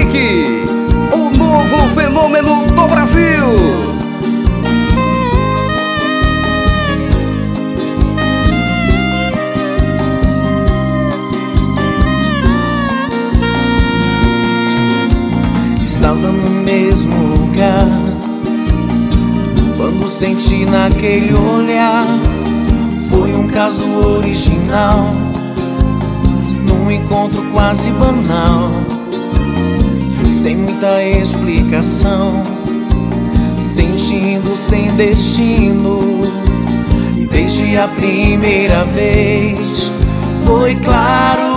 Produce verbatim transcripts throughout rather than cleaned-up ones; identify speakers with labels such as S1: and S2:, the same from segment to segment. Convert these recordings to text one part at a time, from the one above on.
S1: Henrique, o novo fenômeno do Brasil.
S2: Estava no mesmo lugar quando senti naquele olhar. Foi um caso original, num encontro quase banal. Fui sem muita explicação, sentindo sem destino. E desde a primeira vez foi claro,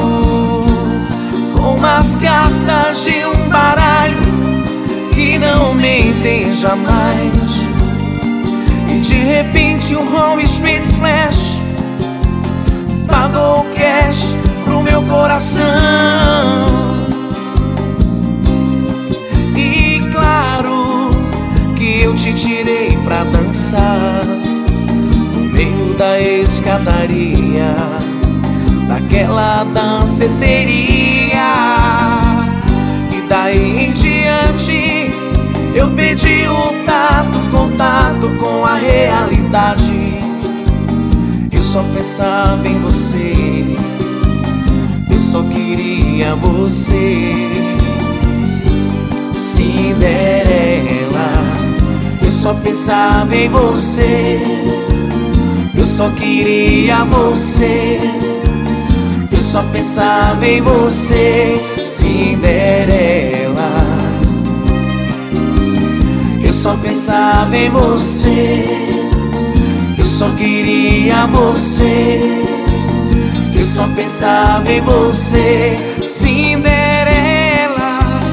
S2: como as cartas de um baralho que não mentem jamais. E de repente um home street flash pagou o cash pro meu coração. E claro que eu te tirei pra dançar no meio da escadaria daquela danceteria. E daí em diante eu pedi o tato, contato com a realidade. Eu só pensava em você, eu só queria você. Cinderela, eu só pensava em você, eu só queria você. Eu só pensava em você, Cinderela. Eu só pensava em você, eu só queria você. Eu só pensava em você, Cinderela.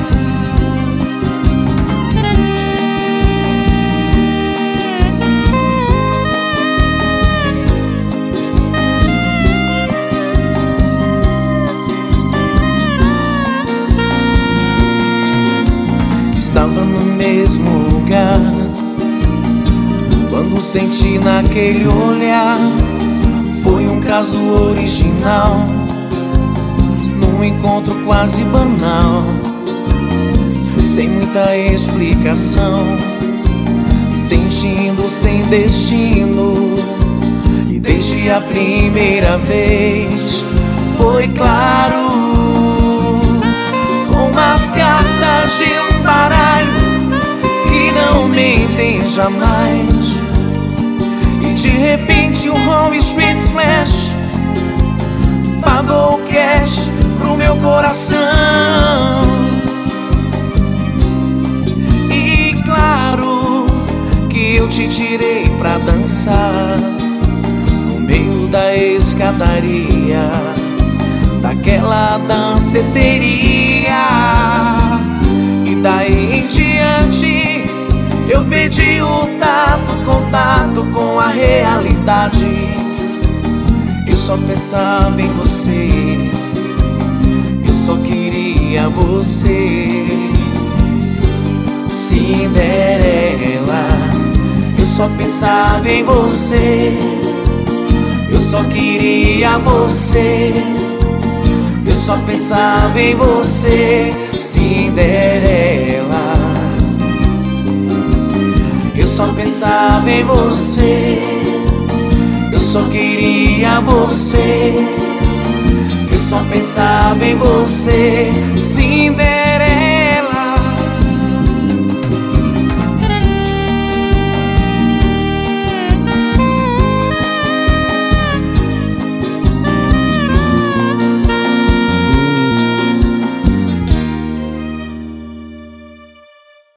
S2: Estava no mesmo lugar quando senti naquele olhar. Foi um caso original, num encontro quase banal. Fui sem muita explicação, sentindo sem destino. E desde a primeira vez foi claro, como as cartas de um baralho que não mentem jamais. E de repente um home street flash pagou o cash pro meu coração. E claro que eu te tirei pra dançar no meio da escadaria daquela danceteria. E daí em diante eu pedi o tato, contato com a realidade. Eu só pensava em você, eu só queria você. Cinderela, eu só pensava em você, eu só queria você. Eu só pensava em você, Cinderela. Eu só pensava em você, eu só queria você. Eu só pensava em você, Cinderela.